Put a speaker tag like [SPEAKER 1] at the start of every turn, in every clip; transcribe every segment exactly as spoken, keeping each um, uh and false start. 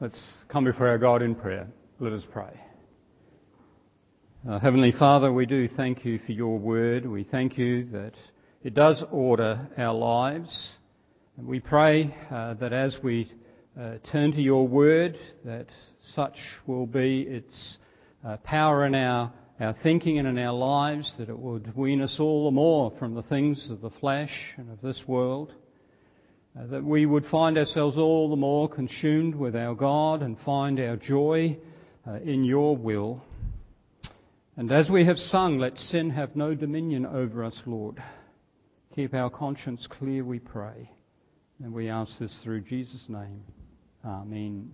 [SPEAKER 1] Let's come before our God in prayer. Let us pray. Uh, Heavenly Father, we do thank you for your word. We thank you that it does order our lives. And we pray uh, that as we uh, turn to your word, that such will be its uh, power in our, our thinking and in our lives, that it would wean us all the more from the things of the flesh and of this world. Uh, that we would find ourselves all the more consumed with our God and find our joy uh, in your will. And as we have sung, let sin have no dominion over us, Lord. Keep our conscience clear, we pray. And we ask this through Jesus' name. Amen.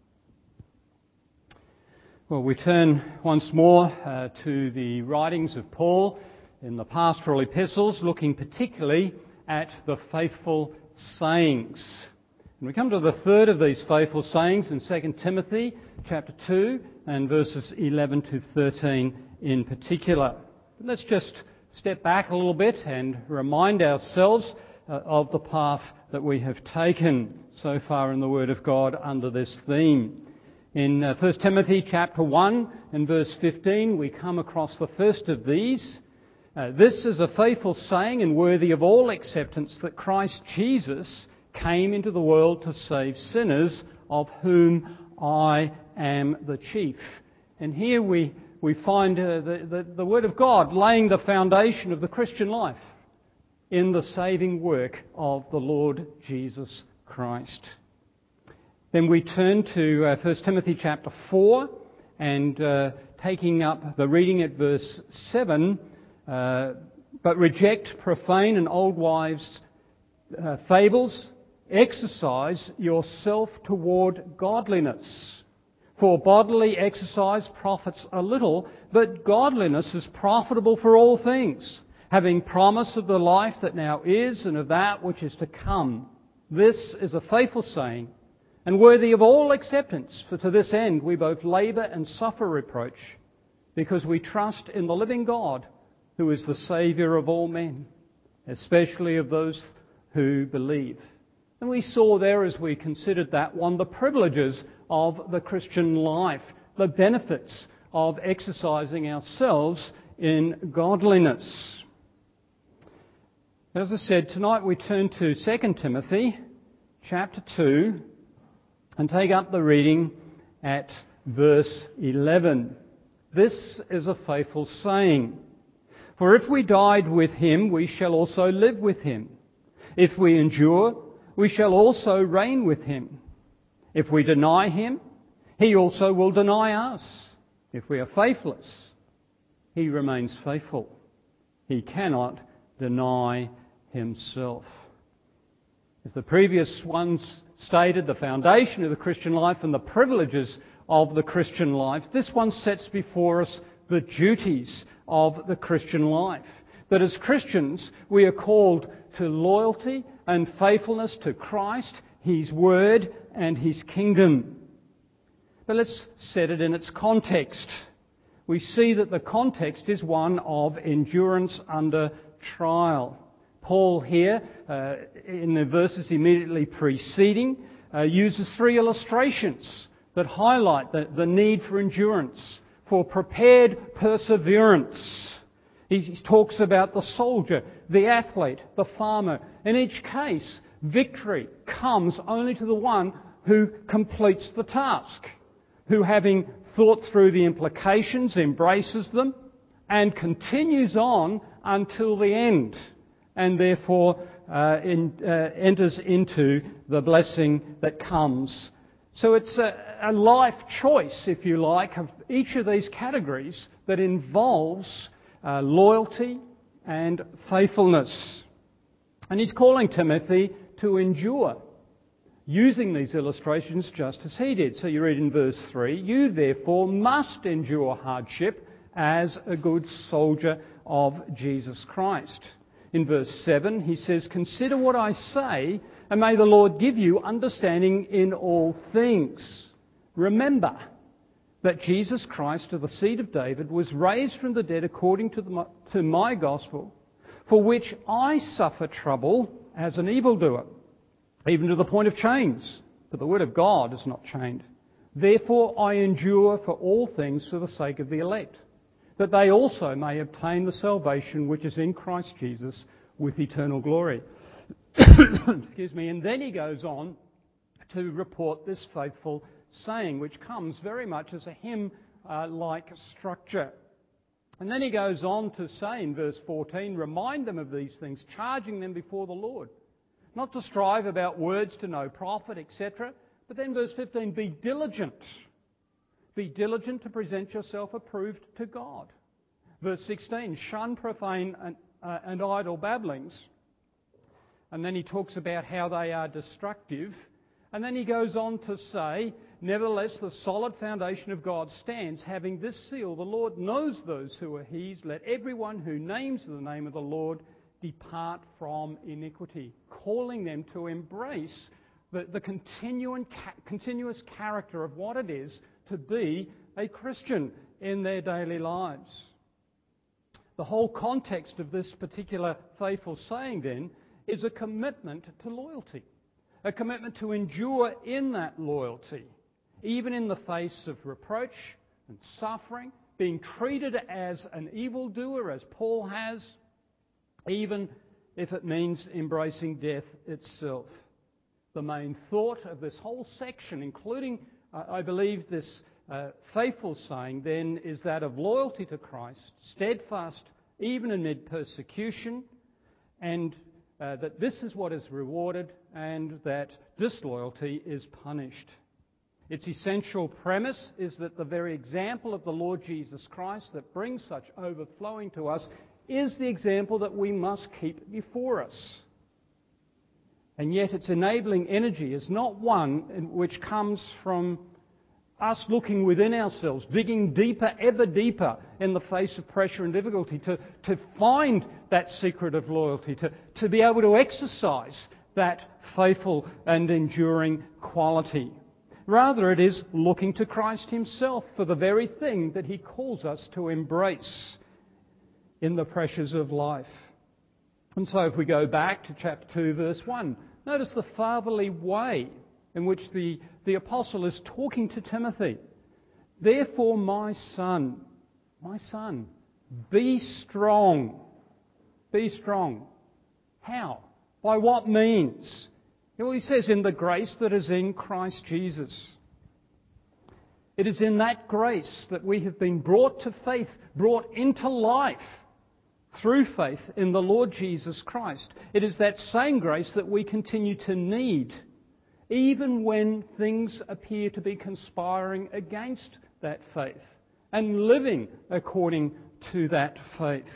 [SPEAKER 1] Well, we turn once more uh, to the writings of Paul in the pastoral epistles, looking particularly at the faithful sayings. And we come to the third of these faithful sayings in Second Timothy chapter two and verses eleven to thirteen in particular. But let's just step back a little bit and remind ourselves uh, of the path that we have taken so far in the Word of God under this theme. In uh, First Timothy chapter one and verse fifteen, we come across the first of these. Uh, this is a faithful saying and worthy of all acceptance that Christ Jesus came into the world to save sinners, of whom I am the chief. And here we, we find uh, the, the, the Word of God laying the foundation of the Christian life in the saving work of the Lord Jesus Christ. Then we turn to uh, First Timothy chapter four and uh, taking up the reading at verse seven, Uh, but reject profane and old wives' uh, fables. Exercise yourself toward godliness. For bodily exercise profits a little, but godliness is profitable for all things, having promise of the life that now is and of that which is to come. This is a faithful saying and worthy of all acceptance, for to this end we both labour and suffer reproach, because we trust in the living God, who is the Saviour of all men, especially of those who believe. And we saw there, as we considered that one, the privileges of the Christian life, the benefits of exercising ourselves in godliness. As I said, tonight we turn to Second Timothy chapter two and take up the reading at verse eleven. This is a faithful saying. For if we died with him, we shall also live with him. If we endure, we shall also reign with him. If we deny him, he also will deny us. If we are faithless, he remains faithful. He cannot deny himself. As the previous ones stated, the foundation of the Christian life and the privileges of the Christian life, this one sets before us the duties of the Christian life. That as Christians we are called to loyalty and faithfulness to Christ, His Word and His kingdom. But let's set it in its context. We see that the context is one of endurance under trial. Paul here, uh, in the verses immediately preceding, uh, uses three illustrations that highlight the, the need for endurance, for prepared perseverance. He talks about the soldier, the athlete, the farmer. In each case, victory comes only to the one who completes the task, who, having thought through the implications, embraces them and continues on until the end, and therefore uh, in, uh, enters into the blessing that comes. So it's a, a life choice, if you like, of each of these categories that involves uh, loyalty and faithfulness. And he's calling Timothy to endure, using these illustrations just as he did. So you read in verse three, "You therefore must endure hardship as a good soldier of Jesus Christ." In verse seven, he says, "Consider what I say, and may the Lord give you understanding in all things. Remember that Jesus Christ of the seed of David was raised from the dead according to, the, to my gospel, for which I suffer trouble as an evildoer, even to the point of chains. But the word of God is not chained. Therefore I endure for all things for the sake of the elect, that they also may obtain the salvation which is in Christ Jesus with eternal glory. Excuse me. And then he goes on to report this faithful saying, which comes very much as a hymn-like structure. And then he goes on to say in verse fourteen, remind them of these things, charging them before the Lord, not to strive about words to no profit, et cetera. But then verse fifteen, be diligent. Be diligent to present yourself approved to God. Verse sixteen, shun profane and, uh, and idle babblings. And then he talks about how they are destructive. And then he goes on to say, nevertheless, the solid foundation of God stands, having this seal, the Lord knows those who are his. Let everyone who names the name of the Lord depart from iniquity, calling them to embrace the, the continuing, continuous character of what it is to be a Christian in their daily lives. The whole context of this particular faithful saying then is a commitment to loyalty, a commitment to endure in that loyalty, even in the face of reproach and suffering, being treated as an evildoer, as Paul has, even if it means embracing death itself. The main thought of this whole section, including, uh, I believe, this uh, faithful saying then, is that of loyalty to Christ, steadfast even amid persecution, and uh, that this is what is rewarded and that disloyalty is punished. Its essential premise is that the very example of the Lord Jesus Christ that brings such overflowing to us is the example that we must keep before us. And yet its enabling energy is not one which comes from us looking within ourselves, digging deeper, ever deeper in the face of pressure and difficulty to, to find that secret of loyalty, to, to be able to exercise that faithful and enduring quality. Rather, it is looking to Christ himself for the very thing that he calls us to embrace in the pressures of life. And so if we go back to chapter two, verse one, notice the fatherly way in which the, the apostle is talking to Timothy. Therefore, my son, my son, be strong. Be strong. How? By what means? Well, he says, in the grace that is in Christ Jesus. It is in that grace that we have been brought to faith, brought into life through faith in the Lord Jesus Christ. It is that same grace that we continue to need, even when things appear to be conspiring against that faith, and living according to that faith.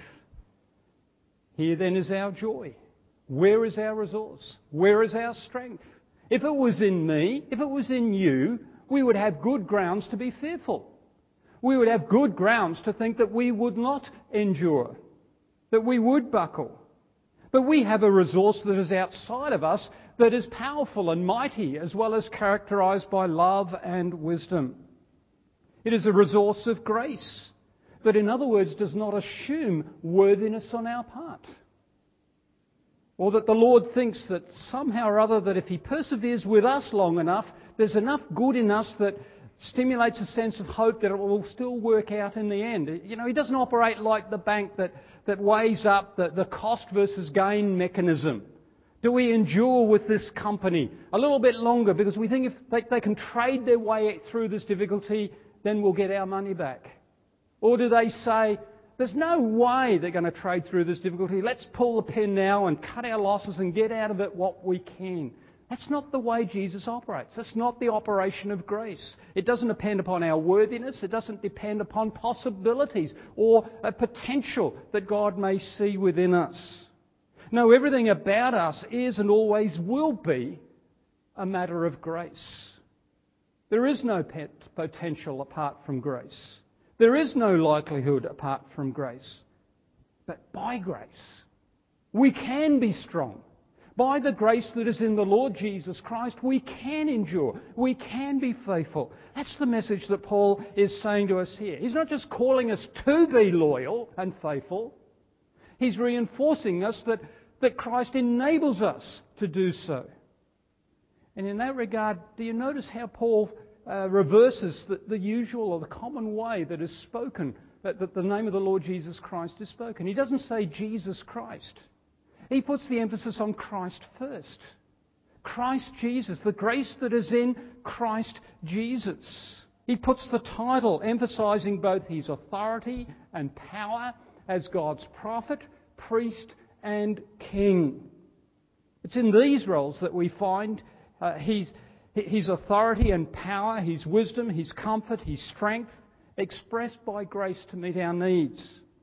[SPEAKER 1] Here then is our joy. Where is our resource? Where is our strength? If it was in me, if it was in you, we would have good grounds to be fearful. We would have good grounds to think that we would not endure, that we would buckle. But we have a resource that is outside of us, that is powerful and mighty, as well as characterised by love and wisdom. It is a resource of grace, that in other words does not assume worthiness on our part. Or that the Lord thinks that somehow or other that if he perseveres with us long enough, there's enough good in us that stimulates a sense of hope that it will still work out in the end. You know, he doesn't operate like the bank that, that weighs up the, the cost versus gain mechanism. Do we endure with this company a little bit longer because we think if they, they can trade their way through this difficulty, then we'll get our money back? Or do they say, there's no way they're going to trade through this difficulty. Let's pull the pin now and cut our losses and get out of it what we can. That's not the way Jesus operates. That's not the operation of grace. It doesn't depend upon our worthiness. It doesn't depend upon possibilities or a potential that God may see within us. No, everything about us is and always will be a matter of grace. There is no potential apart from grace. There is no likelihood apart from grace. But by grace, we can be strong. By the grace that is in the Lord Jesus Christ, we can endure. We can be faithful. That's the message that Paul is saying to us here. He's not just calling us to be loyal and faithful. He's reinforcing us that, that Christ enables us to do so. And in that regard, do you notice how Paul uh, reverses the, the usual or the common way that is spoken, that, that the name of the Lord Jesus Christ is spoken. He doesn't say Jesus Christ. He puts the emphasis on Christ first. Christ Jesus, the grace that is in Christ Jesus. He puts the title emphasizing both his authority and power as God's prophet, priest and king. It's in these roles that we find uh, his, his authority and power, his wisdom, his comfort, his strength expressed by grace to meet our needs.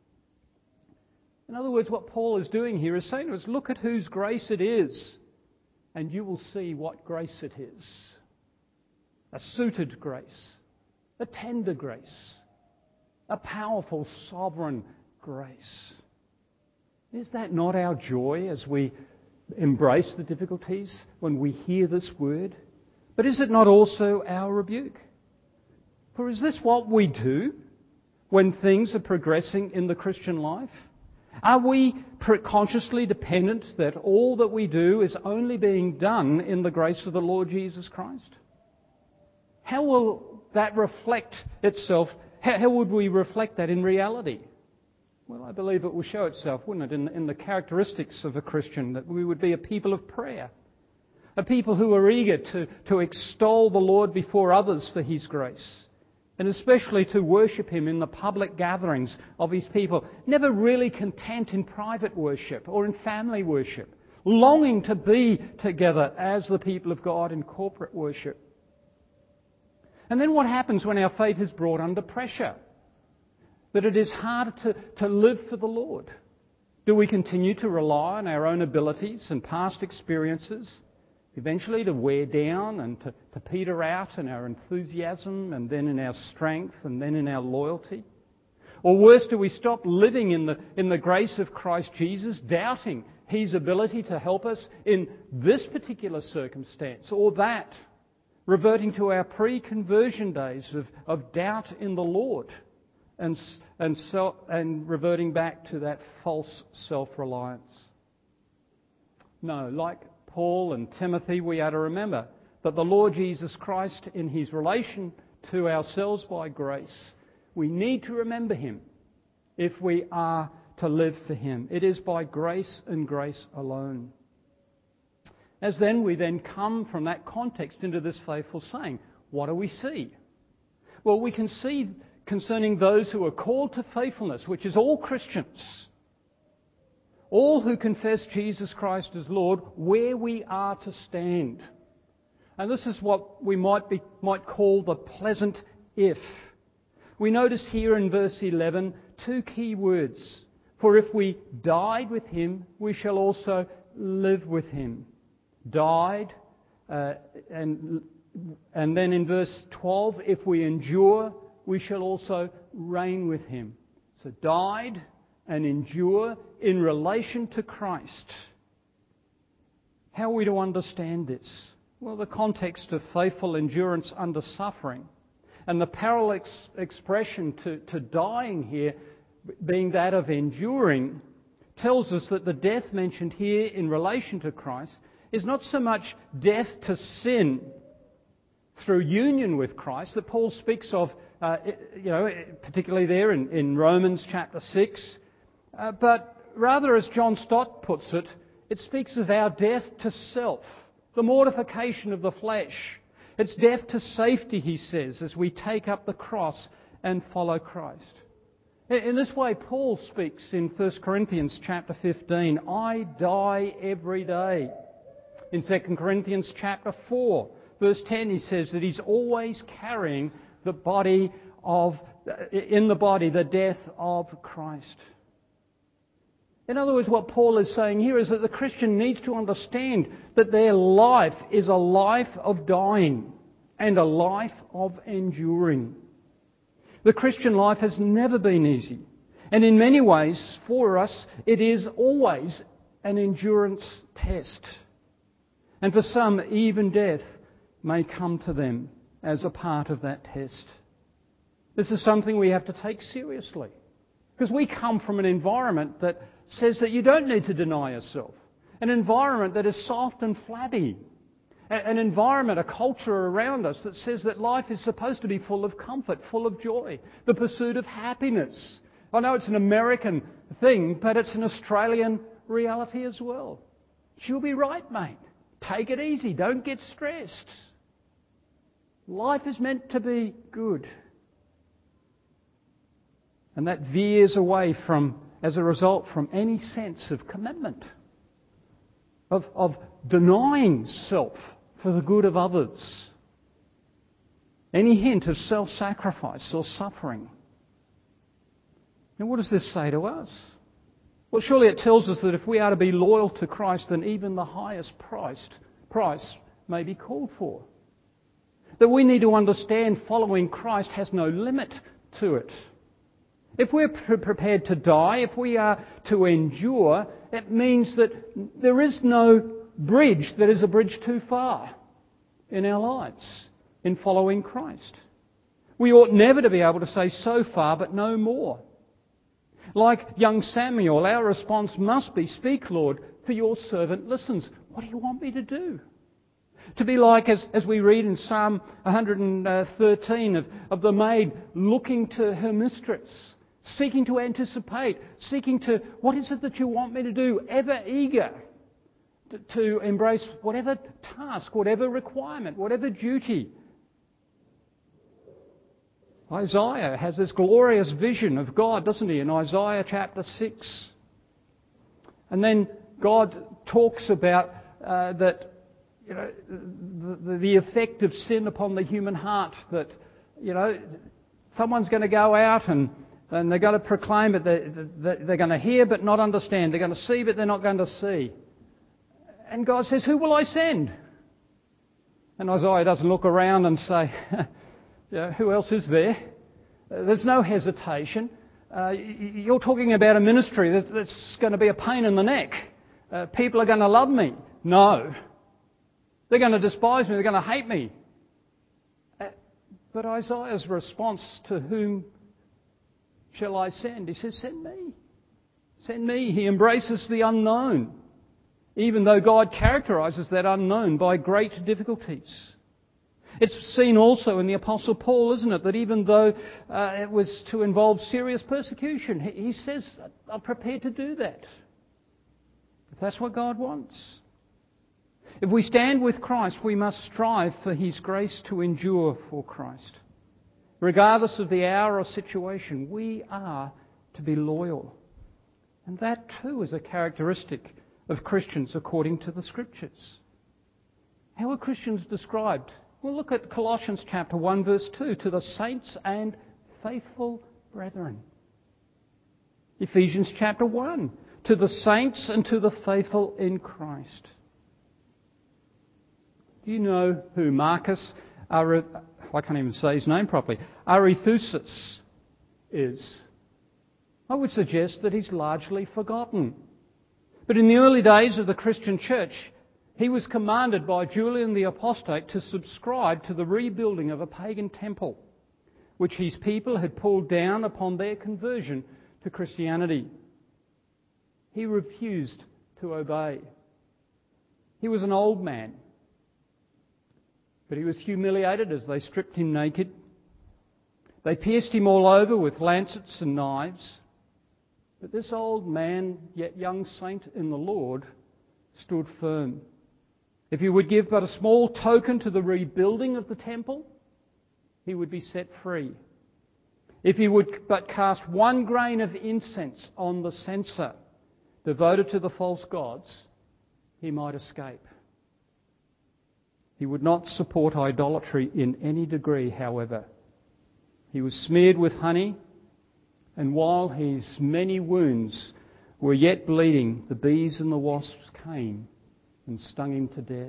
[SPEAKER 1] In other words, what Paul is doing here is saying to us, look at whose grace it is, and you will see what grace it is. A suited grace, a tender grace, a powerful, sovereign grace. Is that not our joy as we embrace the difficulties when we hear this word? But is it not also our rebuke? For is this what we do when things are progressing in the Christian life? Are we consciously dependent that all that we do is only being done in the grace of the Lord Jesus Christ? How will that reflect itself? How, how would we reflect that in reality? Well, I believe it will show itself, wouldn't it, in, in the characteristics of a Christian, that we would be a people of prayer, a people who are eager to, to extol the Lord before others for his grace, and especially to worship him in the public gatherings of his people, never really content in private worship or in family worship, longing to be together as the people of God in corporate worship. And then what happens when our faith is brought under pressure? That it is harder to, to live for the Lord? Do we continue to rely on our own abilities and past experiences, eventually to wear down and to, to peter out in our enthusiasm and then in our strength and then in our loyalty? Or worse, do we stop living in the, in the grace of Christ Jesus, doubting his ability to help us in this particular circumstance or that, reverting to our pre-conversion days of, of doubt in the Lord and, and, self, and reverting back to that false self-reliance? No, like Paul and Timothy, we are to remember that the Lord Jesus Christ, in his relation to ourselves by grace, we need to remember him if we are to live for him. It is by grace and grace alone. As then we then come from that context into this faithful saying, what do we see? Well, we can see concerning those who are called to faithfulness, which is all Christians, all who confess Jesus Christ as Lord, where we are to stand. And this is what we might be might call the pleasant if. We notice here in verse eleven two key words. For if we died with him, we shall also live with him. Died, uh, and, and then in verse twelve, if we endure, we shall also reign with him. So died and endure in relation to Christ. How are we to understand this? Well, the context of faithful endurance under suffering and the parallel ex- expression to, to dying here being that of enduring tells us that the death mentioned here in relation to Christ is not so much death to sin through union with Christ that Paul speaks of, uh, you know, particularly there in, in Romans chapter six, uh, but rather, as John Stott puts it, it speaks of our death to self, the mortification of the flesh. It's death to safety, he says, as we take up the cross and follow Christ. In this way, Paul speaks in First Corinthians chapter fifteen, I die every day. In Second Corinthians chapter four, verse ten, he says that he's always carrying the body of, in the body, the death of Christ. In other words, what Paul is saying here is that the Christian needs to understand that their life is a life of dying and a life of enduring. The Christian life has never been easy. And in many ways, for us, it is always an endurance test. And for some, even death may come to them as a part of that test. This is something we have to take seriously. Because we come from an environment that says that you don't need to deny yourself. An environment that is soft and flabby. an environment, a culture around us that says that life is supposed to be full of comfort, full of joy, the pursuit of happiness. I know it's an American thing, but it's an Australian reality as well. She'll be right, mate. Take it easy. Don't get stressed. Life is meant to be good. And that veers away from, as a result, from any sense of commitment, of, of denying self for the good of others. Any hint of self-sacrifice or suffering. Now, what does this say to us? Well, surely it tells us that if we are to be loyal to Christ, then even the highest priced price may be called for. That we need to understand following Christ has no limit to it. If we're pre- prepared to die, if we are to endure, it means that there is no bridge that is a bridge too far in our lives in following Christ. We ought never to be able to say so far but no more. Like young Samuel, our response must be, "Speak, Lord, for your servant listens." What do you want me to do? To be like, as, as we read in Psalm one hundred thirteen, of, of the maid looking to her mistress, seeking to anticipate, seeking to, what is it that you want me to do? Ever eager to, to embrace whatever task, whatever requirement, whatever duty. Isaiah has this glorious vision of God, doesn't he, in Isaiah chapter six. And then God talks about uh, that, you know, the, the effect of sin upon the human heart, that, you know, someone's going to go out and, and they're going to proclaim it, they're, they're going to hear but not understand, they're going to see but they're not going to see. And God says, "Who will I send?" And Isaiah doesn't look around and say, yeah, who else is there? Uh, there's no hesitation. Uh, you're talking about a ministry that, that's going to be a pain in the neck. Uh, people are going to love me. No. They're going to despise me. They're going to hate me. Uh, but Isaiah's response to whom shall I send? He says, send me. Send me. He embraces the unknown, even though God characterises that unknown by great difficulties. It's seen also in the Apostle Paul, isn't it, that even though uh, it was to involve serious persecution, he, he says, I'm prepared to do that, if that's what God wants. If we stand with Christ, we must strive for His grace to endure for Christ. Regardless of the hour or situation, we are to be loyal. And that too is a characteristic of Christians according to the Scriptures. How are Christians described? Well, look at Colossians chapter one, verse two, to the saints and faithful brethren. Ephesians chapter one, to the saints and to the faithful in Christ. Do you know who Marcus, Are- I can't even say his name properly, Arethusus is? I would suggest that he's largely forgotten. But in the early days of the Christian church, he was commanded by Julian the Apostate to subscribe to the rebuilding of a pagan temple, which his people had pulled down upon their conversion to Christianity. He refused to obey. He was an old man, but he was humiliated as they stripped him naked. They pierced him all over with lancets and knives. But this old man, yet young saint in the Lord, stood firm. If he would give but a small token to the rebuilding of the temple, he would be set free. If he would but cast one grain of incense on the censer devoted to the false gods, he might escape. He would not support idolatry in any degree, however. He was smeared with honey, and while his many wounds were yet bleeding, the bees and the wasps came and stung him to death.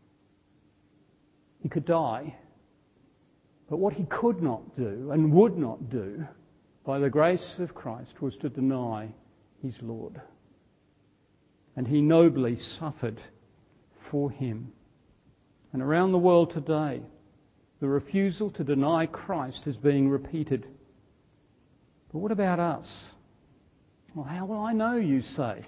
[SPEAKER 1] He could die, but what he could not do and would not do by the grace of Christ was to deny his Lord. And he nobly suffered for him. And around the world today, the refusal to deny Christ is being repeated. But what about us? Well, how will I know, you say?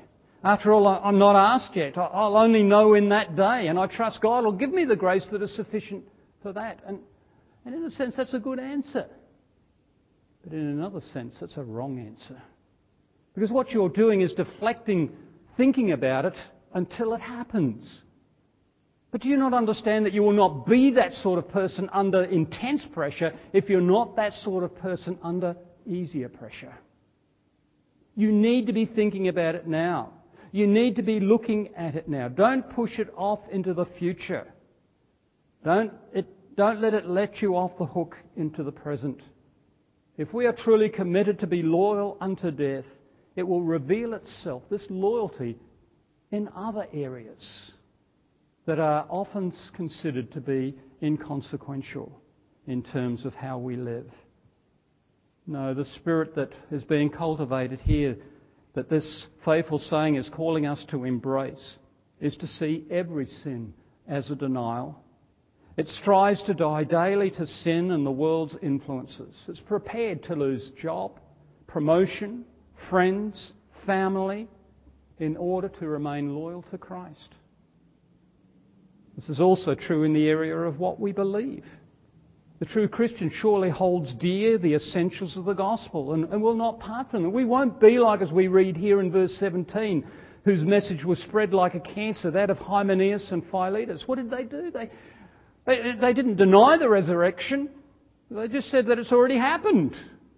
[SPEAKER 1] After all, I'm not asked yet. I'll only know in that day, and I trust God will give me the grace that is sufficient for that. And, and in a sense, that's a good answer. But in another sense, that's a wrong answer. Because what you're doing is deflecting thinking about it until it happens. But do you not understand that you will not be that sort of person under intense pressure if you're not that sort of person under easier pressure? You need to be thinking about it now. You need to be looking at it now. Don't push it off into the future. Don't, it, don't let it let you off the hook into the present. If we are truly committed to be loyal unto death, it will reveal itself, this loyalty, in other areas that are often considered to be inconsequential in terms of how we live. No, the spirit that is being cultivated here, that this faithful saying is calling us to embrace, is to see every sin as a denial. It strives to die daily to sin and the world's influences. It's prepared to lose job, promotion, friends, family, in order to remain loyal to Christ. This is also true in the area of what we believe. The true Christian surely holds dear the essentials of the gospel and, and will not part from them. We won't be like, as we read here in verse seventeen, whose message was spread like a cancer, that of Hymenaeus and Philetus. What did they do? They, they, they didn't deny the resurrection. They just said that it's already happened.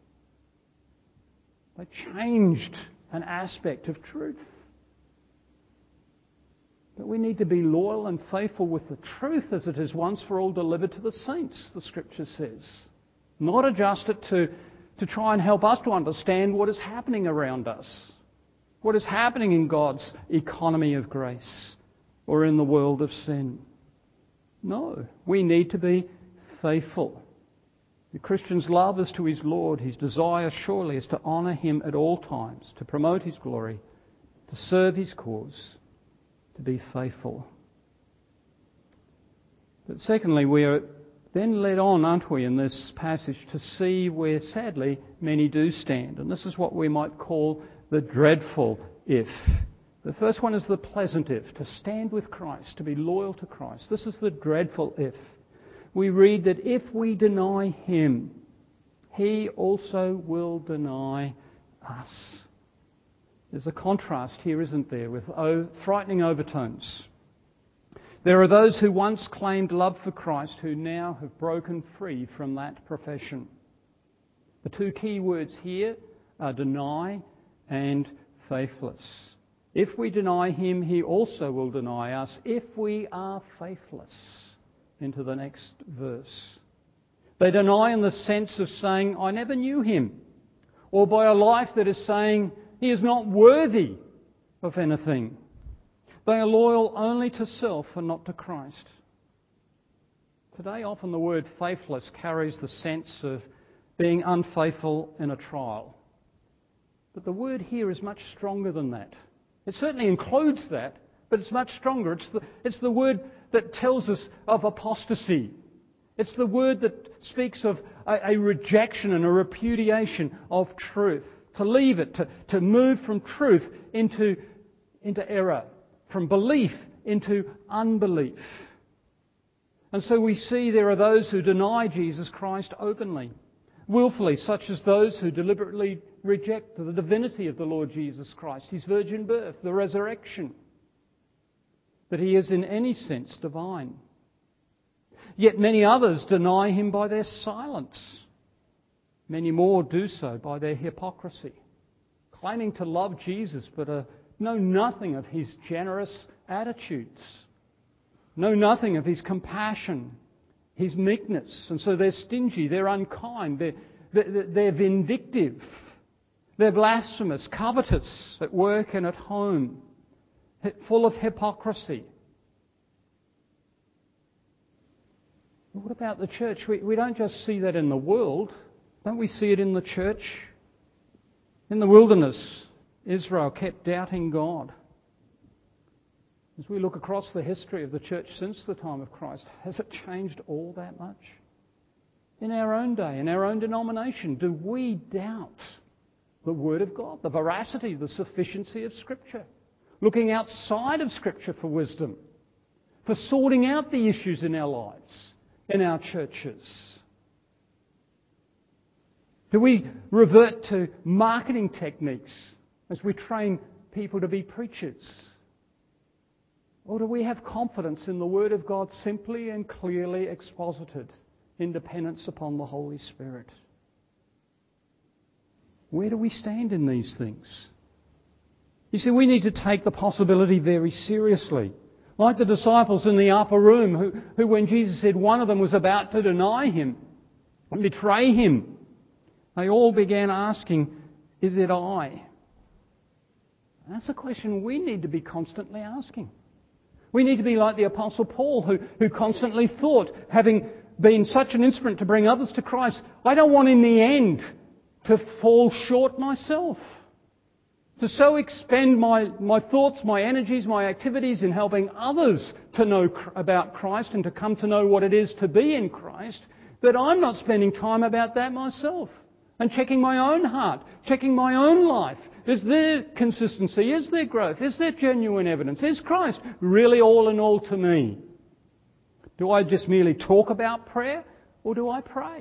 [SPEAKER 1] They changed an aspect of truth. But we need to be loyal and faithful with the truth as it is once for all delivered to the saints, the Scripture says. Not adjust it to, to try and help us to understand what is happening around us, what is happening in God's economy of grace or in the world of sin. No, we need to be faithful. The Christian's love is to his Lord. His desire surely is to honour Him at all times, to promote His glory, to serve His cause, to be faithful. But secondly, we are then led on, aren't we, in this passage to see where sadly many do stand. And this is what we might call the dreadful if. The first one is the pleasant if, to stand with Christ, to be loyal to Christ. This is the dreadful if. We read that if we deny Him, He also will deny us. There's a contrast here, isn't there, with oh, frightening overtones. There are those who once claimed love for Christ who now have broken free from that profession. The two key words here are deny and faithless. If we deny Him, He also will deny us if we are faithless. Into the next verse. They deny in the sense of saying, I never knew Him. Or by a life that is saying, He is not worthy of anything. They are loyal only to self and not to Christ. Today, often the word faithless carries the sense of being unfaithful in a trial. But the word here is much stronger than that. It certainly includes that, but it's much stronger. It's the, it's the word that tells us of apostasy. It's the word that speaks of a, a rejection and a repudiation of truth. To leave it, to, to move from truth into, into error, from belief into unbelief. And so we see there are those who deny Jesus Christ openly, willfully, such as those who deliberately reject the divinity of the Lord Jesus Christ, His virgin birth, the resurrection, that He is in any sense divine. Yet many others deny Him by their silence. Many more do so by their hypocrisy, claiming to love Jesus but uh, know nothing of His generous attitudes, know nothing of His compassion, His meekness. And so they're stingy, they're unkind, they're, they're, they're vindictive, they're blasphemous, covetous at work and at home, full of hypocrisy. But what about the church? We, we don't just see that in the world. Don't we see it in the church? In the wilderness, Israel kept doubting God. As we look across the history of the church since the time of Christ, has it changed all that much? In our own day, in our own denomination, do we doubt the Word of God, the veracity, the sufficiency of Scripture? looking outside of Scripture for wisdom, for sorting out the issues in our lives, in our churches? Do we revert to marketing techniques as we train people to be preachers? Or do we have confidence in the Word of God simply and clearly exposited in dependence upon the Holy Spirit? Where do we stand in these things? You see, we need to take the possibility very seriously. Like the disciples in the upper room who, who when Jesus said one of them was about to deny Him and betray Him, they all began asking, "Is it I?" And that's a question we need to be constantly asking. We need to be like the Apostle Paul, who, who constantly thought, having been such an instrument to bring others to Christ, I don't want in the end to fall short myself. To so expend my, my thoughts, my energies, my activities in helping others to know about Christ and to come to know what it is to be in Christ, that I'm not spending time about that myself. And checking my own heart, checking my own life. Is there consistency? Is there growth? Is there genuine evidence? Is Christ really all in all to me? Do I just merely talk about prayer, or do I pray?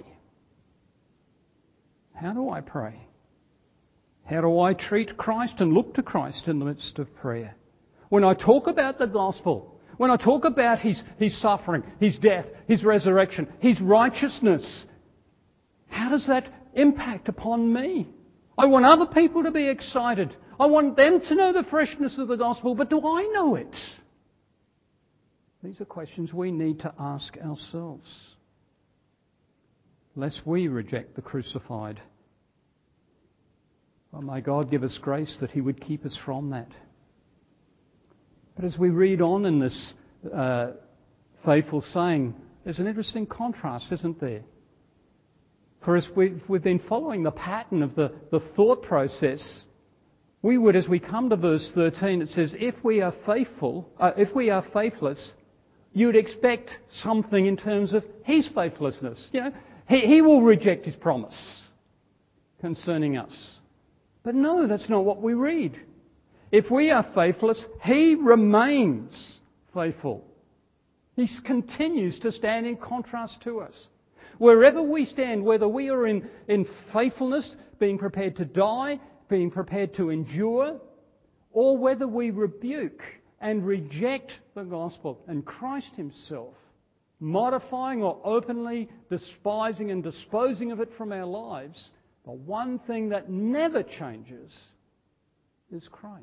[SPEAKER 1] How do I pray? How do I treat Christ and look to Christ in the midst of prayer? When I talk about the gospel, when I talk about His, His suffering, His death, His resurrection, His righteousness, how does that impact upon me? I want other people to be excited. I want them to know the freshness of the gospel, but do I know it? These are questions we need to ask ourselves, lest we reject the crucified. Well, may God give us grace that He would keep us from that. But as we read on in this uh, faithful saying, there's an interesting contrast, isn't there? For as we've, we've been following the pattern of the, the thought process, we would, as we come to verse thirteen, it says, if we are faithful, uh, if we are faithless, you would expect something in terms of His faithlessness. You know, He, he will reject His promise concerning us. But no, that's not what we read. If we are faithless, He remains faithful. He continues to stand in contrast to us. Wherever we stand, whether we are in, in faithfulness, being prepared to die, being prepared to endure, or whether we rebuke and reject the gospel and Christ Himself, modifying or openly despising and disposing of it from our lives, the one thing that never changes is Christ.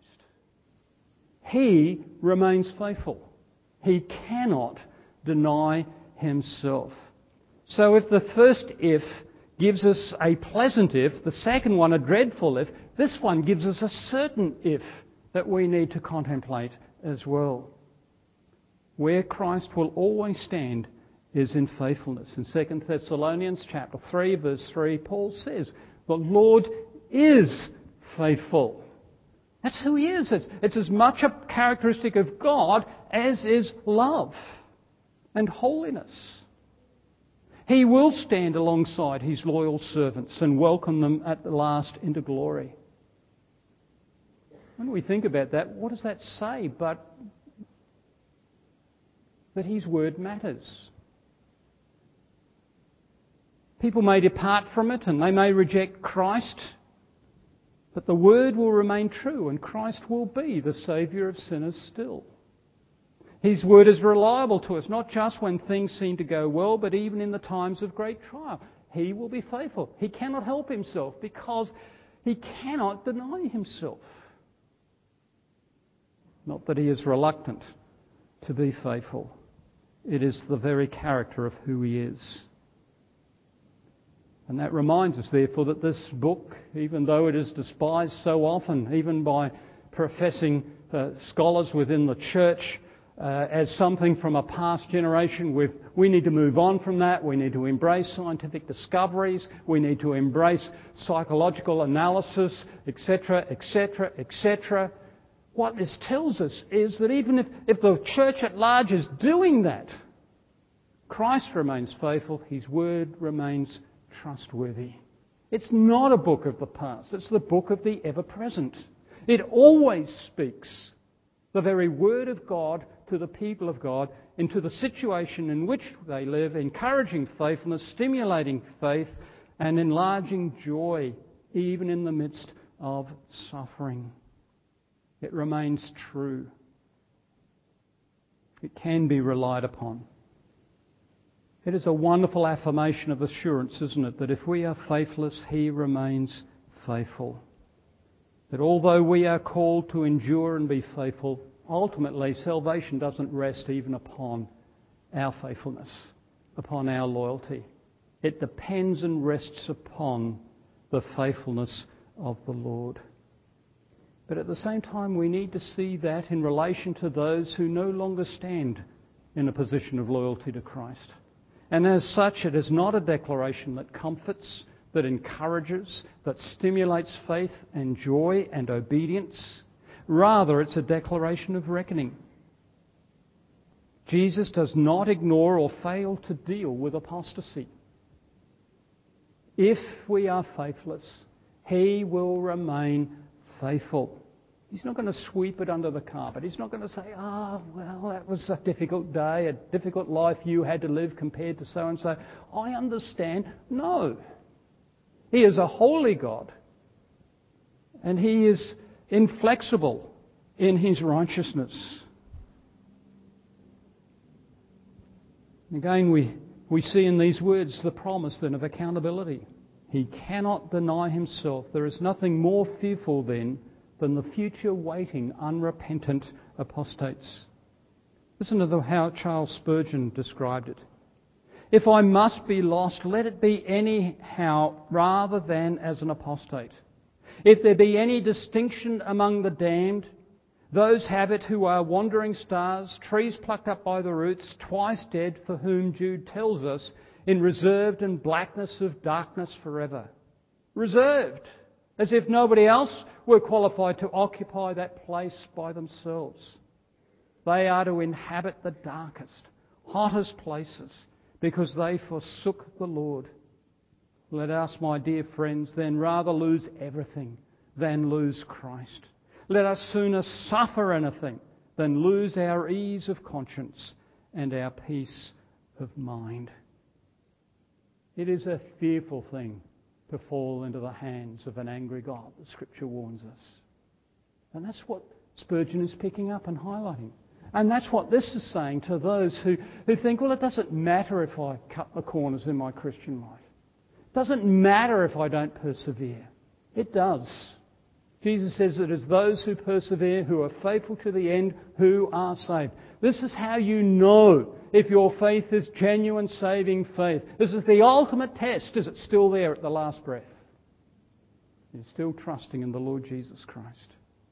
[SPEAKER 1] He remains faithful. He cannot deny Himself. So if the first if gives us a pleasant if, the second one a dreadful if, this one gives us a certain if that we need to contemplate as well. Where Christ will always stand is in faithfulness. In Second Thessalonians chapter three, verse three, Paul says, the Lord is faithful. That's who He is. It's, it's as much a characteristic of God as is love and holiness. He will stand alongside His loyal servants and welcome them at the last into glory. When we think about that, what does that say? But that His word matters. People may depart from it and they may reject Christ, but the word will remain true and Christ will be the Saviour of sinners still. His word is reliable to us, not just when things seem to go well, but even in the times of great trial. He will be faithful. He cannot help Himself because He cannot deny Himself. Not that He is reluctant to be faithful. It is the very character of who He is. And that reminds us, therefore, that this book, even though it is despised so often, even by professing uh, scholars within the church, uh, as something from a past generation, we've, we need to move on from that. We need to embrace scientific discoveries. We need to embrace psychological analysis, et cetera, et cetera, et cetera. What this tells us is that even if, if the church at large is doing that, Christ remains faithful. His word remains trustworthy. It's not a book of the past. It's the book of the ever-present. It always speaks the very Word of God to the people of God, into the situation in which they live, encouraging faithfulness, stimulating faith, and enlarging joy, even in the midst of suffering. It remains true. It can be relied upon. It is a wonderful affirmation of assurance, isn't it, that if we are faithless, He remains faithful. That although we are called to endure and be faithful, ultimately salvation doesn't rest even upon our faithfulness, upon our loyalty. It depends and rests upon the faithfulness of the Lord. But at the same time, we need to see that in relation to those who no longer stand in a position of loyalty to Christ. And as such, it is not a declaration that comforts, that encourages, that stimulates faith and joy and obedience. Rather, it's a declaration of reckoning. Jesus does not ignore or fail to deal with apostasy. If we are faithless, He will remain faithful. He's not going to sweep it under the carpet. He's not going to say, oh, well, that was a difficult day, a difficult life you had to live compared to so-and-so. I understand. No. He is a holy God. And He is inflexible in His righteousness. Again, we, we see in these words the promise then of accountability. He cannot deny Himself. There is nothing more fearful then than the future waiting unrepentant apostates. Listen to how Charles Spurgeon described it. If I must be lost, let it be anyhow rather than as an apostate. If there be any distinction among the damned, those have it who are wandering stars, trees plucked up by the roots, twice dead, for whom Jude tells us, in reserved and blackness of darkness forever. Reserved, as if nobody else were qualified to occupy that place by themselves. They are to inhabit the darkest, hottest places because they forsook the Lord. Let us, my dear friends, then rather lose everything than lose Christ. Let us sooner suffer anything than lose our ease of conscience and our peace of mind. It is a fearful thing to fall into the hands of an angry God, the Scripture warns us. And that's what Spurgeon is picking up and highlighting. And that's what this is saying to those who, who think, well, it doesn't matter if I cut the corners in my Christian life. It doesn't matter if I don't persevere. It does. Jesus says it is those who persevere, who are faithful to the end, who are saved. This is how you know if your faith is genuine saving faith. This is the ultimate test. Is it still there at the last breath? You're still trusting in the Lord Jesus Christ.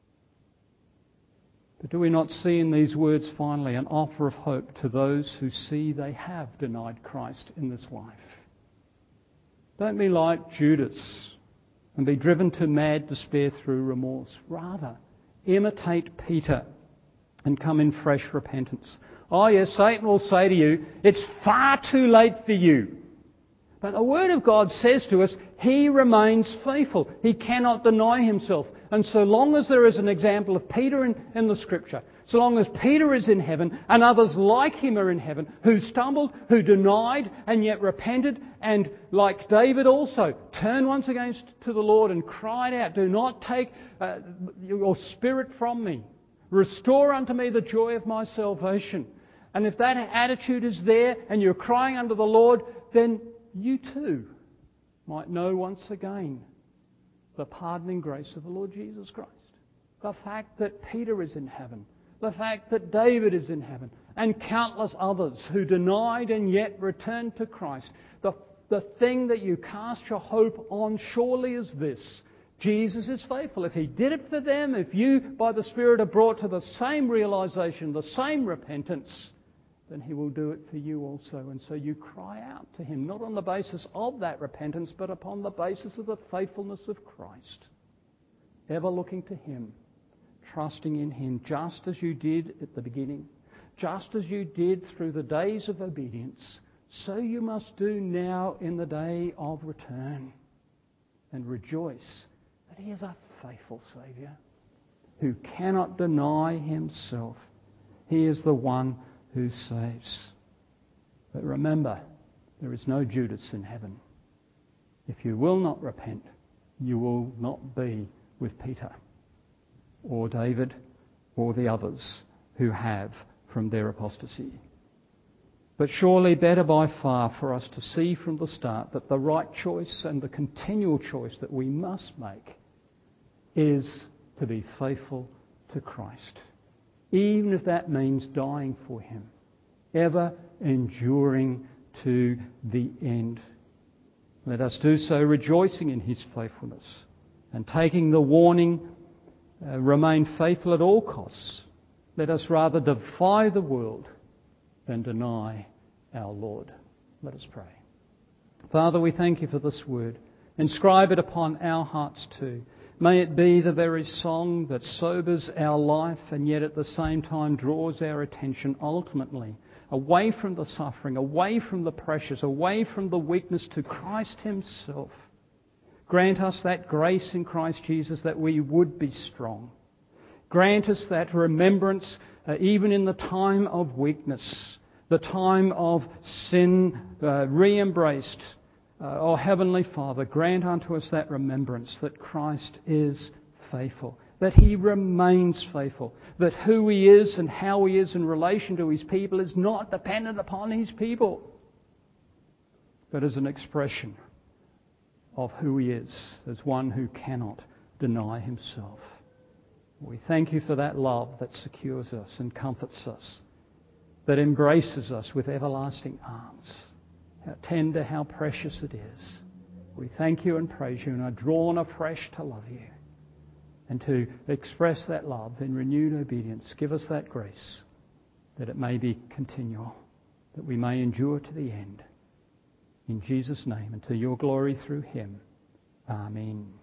[SPEAKER 1] But do we not see in these words finally an offer of hope to those who see they have denied Christ in this life? Don't be like Judas and be driven to mad despair through remorse. Rather, imitate Peter and come in fresh repentance. Oh yes, Satan will say to you, it's far too late for you. But the Word of God says to us, He remains faithful. He cannot deny Himself. And so long as there is an example of Peter in, in the Scripture, so long as Peter is in heaven and others like him are in heaven, who stumbled, who denied and yet repented, and like David also, turned once again to the Lord and cried out, do not take uh, your spirit from me. Restore unto me the joy of my salvation. And if that attitude is there and you're crying unto the Lord, then you too might know once again the pardoning grace of the Lord Jesus Christ. The fact that Peter is in heaven. The fact that David is in heaven. And countless others who denied and yet returned to Christ. The, the thing that you cast your hope on surely is this. Jesus is faithful. If He did it for them, if you by the Spirit are brought to the same realization, the same repentance, then He will do it for you also. And so you cry out to Him, not on the basis of that repentance, but upon the basis of the faithfulness of Christ. Ever looking to Him, trusting in Him, just as you did at the beginning, just as you did through the days of obedience, so you must do now in the day of return. And rejoice that He is a faithful Saviour. who cannot deny himself. He is the one who saves. But remember, there is no Judas in heaven. If you will not repent, you will not be with Peter or David or the others who have from their apostasy. But surely better by far for us to see from the start that the right choice and the continual choice that we must make is to be faithful to Christ, even if that means dying for him, ever enduring to the end. Let us do so rejoicing in his faithfulness and taking the warning, uh, remain faithful at all costs. Let us rather defy the world than deny our Lord. Let us pray. Father, we thank you for this word. Inscribe it upon our hearts too. May it be the very song that sobers our life and yet at the same time draws our attention ultimately away from the suffering, away from the pressures, away from the weakness to Christ himself. Grant us that grace in Christ Jesus that we would be strong. Grant us that remembrance uh, even in the time of weakness, the time of sin uh, re-embraced. Uh, oh, Heavenly Father, grant unto us that remembrance that Christ is faithful, that he remains faithful, that who he is and how he is in relation to his people is not dependent upon his people, but as an expression of who he is, as one who cannot deny himself. We thank you for that love that secures us and comforts us, that embraces us with everlasting arms. How tender, how precious it is. We thank you and praise you and are drawn afresh to love you and to express that love in renewed obedience. Give us that grace that it may be continual, that we may endure to the end. In Jesus' name and to your glory through him. Amen.